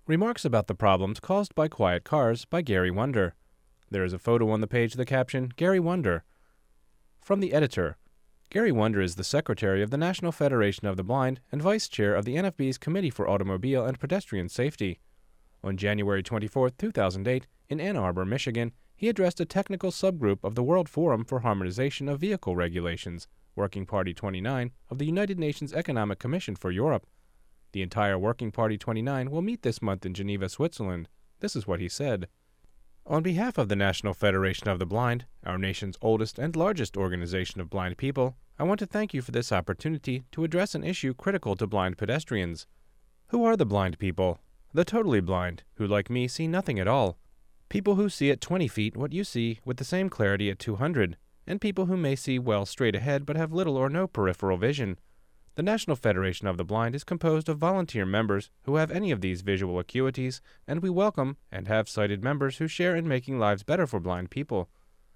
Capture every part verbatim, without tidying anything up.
Remarks about the problems caused by quiet cars by Gary Wonder. There is a photo on the page, the caption, Gary Wonder. From the editor. Gary Wonder is the secretary of the National Federation of the Blind and vice chair of the N F B's Committee for Automobile and Pedestrian Safety. On January twenty-fourth, two thousand eight, in Ann Arbor, Michigan, he addressed a technical subgroup of the World Forum for Harmonization of Vehicle Regulations, Working Party twenty-nine, of the United Nations Economic Commission for Europe. The entire Working Party twenty-nine will meet this month in Geneva, Switzerland. This is what he said. On behalf of the National Federation of the Blind, our nation's oldest and largest organization of blind people, I want to thank you for this opportunity to address an issue critical to blind pedestrians. Who are the blind people? The totally blind, who like me see nothing at all. People who see at twenty feet what you see with the same clarity at two hundred, and people who may see well straight ahead but have little or no peripheral vision. The National Federation of the Blind is composed of volunteer members who have any of these visual acuities, and we welcome and have sighted members who share in making lives better for blind people.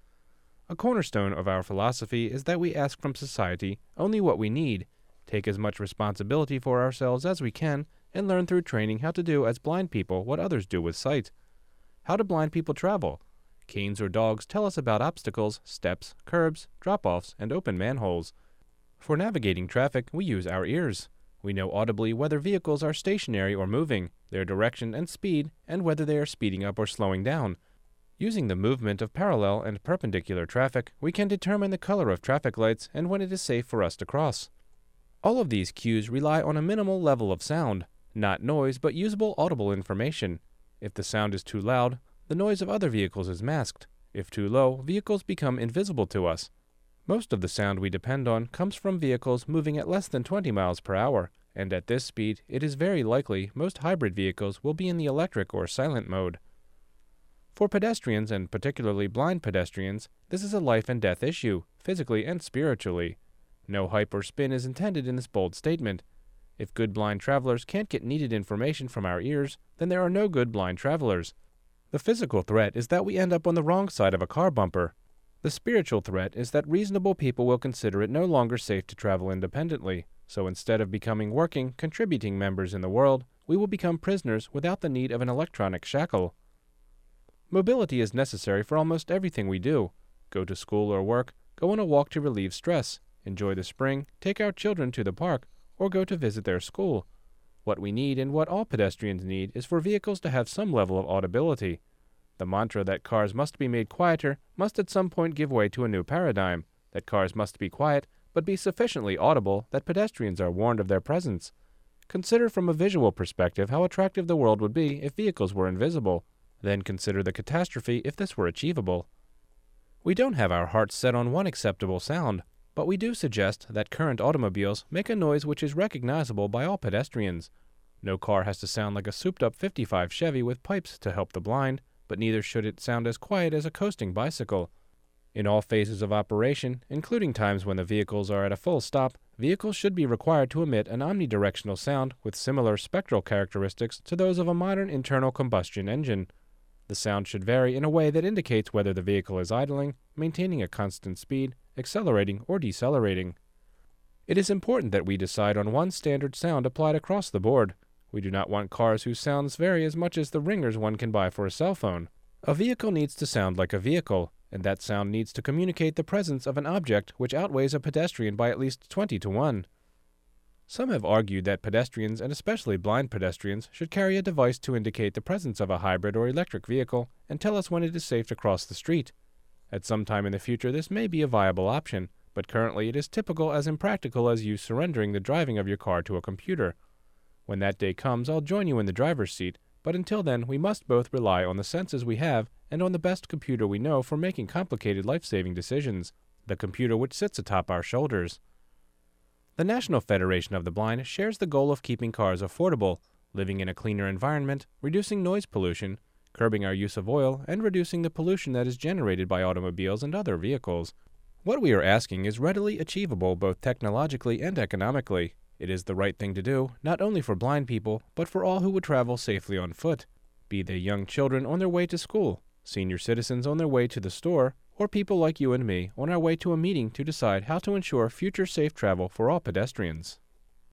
A cornerstone of our philosophy is that we ask from society only what we need, take as much responsibility for ourselves as we can, and learn through training how to do as blind people what others do with sight. How do blind people travel? Canes or dogs tell us about obstacles, steps, curbs, drop-offs, and open manholes. For navigating traffic, we use our ears. We know audibly whether vehicles are stationary or moving, their direction and speed, and whether they are speeding up or slowing down. Using the movement of parallel and perpendicular traffic, we can determine the color of traffic lights and when it is safe for us to cross. All of these cues rely on a minimal level of sound, not noise but usable audible information. If the sound is too loud, the noise of other vehicles is masked. If too low, vehicles become invisible to us. Most of the sound we depend on comes from vehicles moving at less than twenty miles per hour, and at this speed, it is very likely most hybrid vehicles will be in the electric or silent mode. For pedestrians, and particularly blind pedestrians, this is a life and death issue, physically and spiritually. No hype or spin is intended in this bold statement. If good blind travelers can't get needed information from our ears, then there are no good blind travelers. The physical threat is that we end up on the wrong side of a car bumper. The spiritual threat is that reasonable people will consider it no longer safe to travel independently, so instead of becoming working, contributing members in the world, we will become prisoners without the need of an electronic shackle. Mobility is necessary for almost everything we do. Go to school or work, go on a walk to relieve stress, enjoy the spring, take our children to the park, or go to visit their school. What we need and what all pedestrians need is for vehicles to have some level of audibility. The mantra that cars must be made quieter must at some point give way to a new paradigm, that cars must be quiet but be sufficiently audible that pedestrians are warned of their presence. Consider from a visual perspective how attractive the world would be if vehicles were invisible. Then consider the catastrophe if this were achievable. We don't have our hearts set on one acceptable sound, but we do suggest that current automobiles make a noise which is recognizable by all pedestrians. No car has to sound like a souped-up fifty-five Chevy with pipes to help the blind, but neither should it sound as quiet as a coasting bicycle. In all phases of operation, including times when the vehicles are at a full stop, vehicles should be required to emit an omnidirectional sound with similar spectral characteristics to those of a modern internal combustion engine. The sound should vary in a way that indicates whether the vehicle is idling, maintaining a constant speed, accelerating, or decelerating. It is important that we decide on one standard sound applied across the board. We do not want cars whose sounds vary as much as the ringers one can buy for a cell phone. A vehicle needs to sound like a vehicle, and that sound needs to communicate the presence of an object which outweighs a pedestrian by at least twenty to one. Some have argued that pedestrians, and especially blind pedestrians, should carry a device to indicate the presence of a hybrid or electric vehicle and tell us when it is safe to cross the street. At some time in the future this may be a viable option, but currently it is typical as impractical as you surrendering the driving of your car to a computer. When that day comes, I'll join you in the driver's seat, but until then we must both rely on the senses we have and on the best computer we know for making complicated life-saving decisions, the computer which sits atop our shoulders. The National Federation of the Blind shares the goal of keeping cars affordable, living in a cleaner environment, reducing noise pollution, curbing our use of oil, and reducing the pollution that is generated by automobiles and other vehicles. What we are asking is readily achievable both technologically and economically. It is the right thing to do, not only for blind people, but for all who would travel safely on foot, be they young children on their way to school, senior citizens on their way to the store, or people like you and me on our way to a meeting to decide how to ensure future safe travel for all pedestrians.